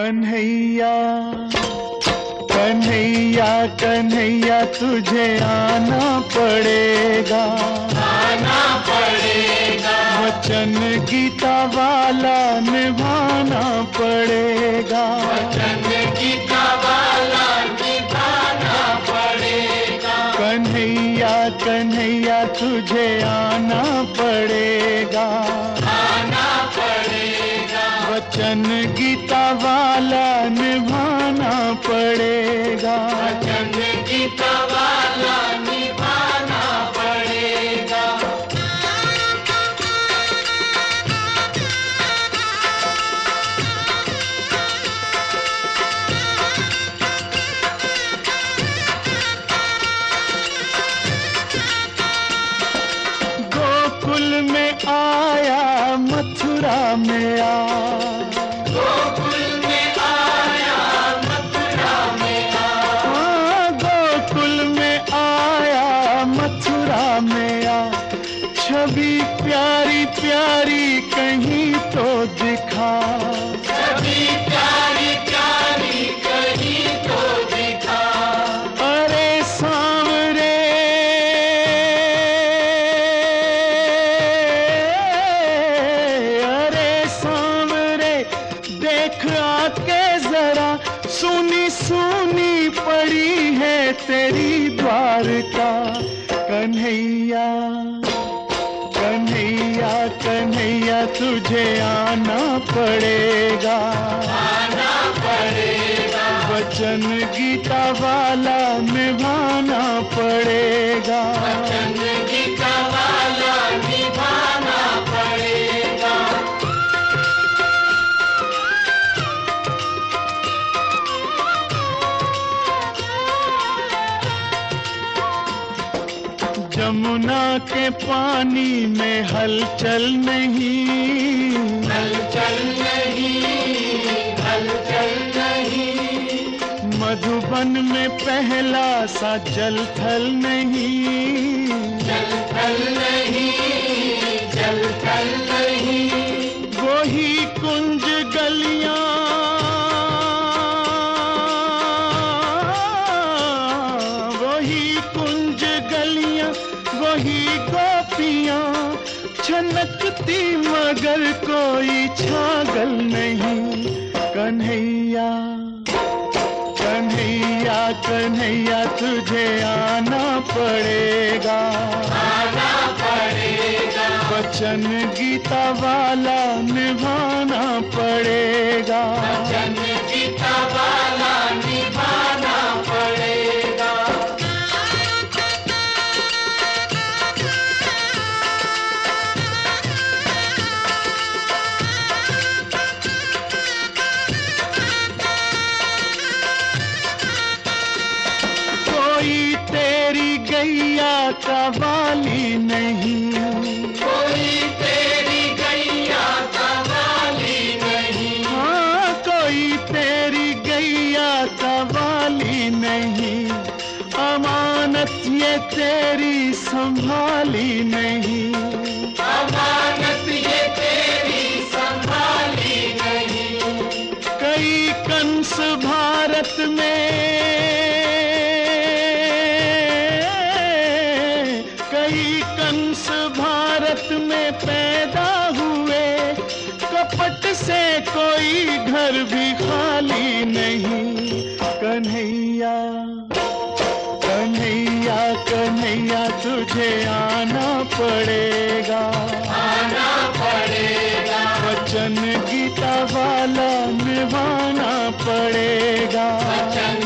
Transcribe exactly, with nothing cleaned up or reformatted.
कन्हैया कन्हैया कन्हैया तुझे आना पड़ेगा, आना पड़ेगा। वचन गीता वाला निभाना पड़ेगा, वचन गीता वाला निभाना पड़ेगा। कन्हैया कन्हैया तुझे आना पड़ेगा, आना पड़ेगा। वचन गीता वाला निभाना पड़ेगा, वचन गीता वाला निभाना पड़ेगा। गोकुल में आया मथुरा में आ, गोकुल में आया मथुरा में आ। हाँ, गोकुल में आया मथुरा में आ, छवि प्यारी प्यारी कहीं तो दिखा, छवि प्यारी प्यारी कहीं तो दिखा। अरे सांवरे अरे सांवरे देख आके जरा, सुनी सुनी पड़ी है तेरी द्वारका। कन्हैया कन्हैया कन्हैया तुझे आना पड़ेगा, आना पड़ेगा। वचन गीता वाला निभाना पड़ेगा, वचन गीता वाला निभाना पड़ेगा। जमुना के पानी में हलचल नहीं, हलचल नहीं, हलचल नहीं। मधुबन में पहला सा जल थल नहीं, जल थल नहीं, जल थल नहीं। वही कुंज गलियां वही कुंज गलियां वही गोपियां छनकती मगर कोई छागल नहीं। कन्हैया कन्हैया कन्हैया तुझे आना पड़ेगा, आना पड़ेगा। वचन गीता वाला निभाना पड़ेगा, वचन गीता वाला निभाना पड़ेगा। कोई तेरी गैया का वाली नहीं, कोई तेरी गैया का वाली नहीं। हाँ कोई तेरी गैया का वाली नहीं, अमानत ये तेरी संभाली नहीं, अमानत ये तेरी संभाली नहीं। कई कंस भारत में कई कंस भारत में पैदा हुए, कपट से कोई घर भी खाली नहीं। कन्हैया कन्हैया कन्हैया तुझे आना पड़ेगा, आना पड़ेगा। वचन गीता वाला निभाना पड़ेगा, वचन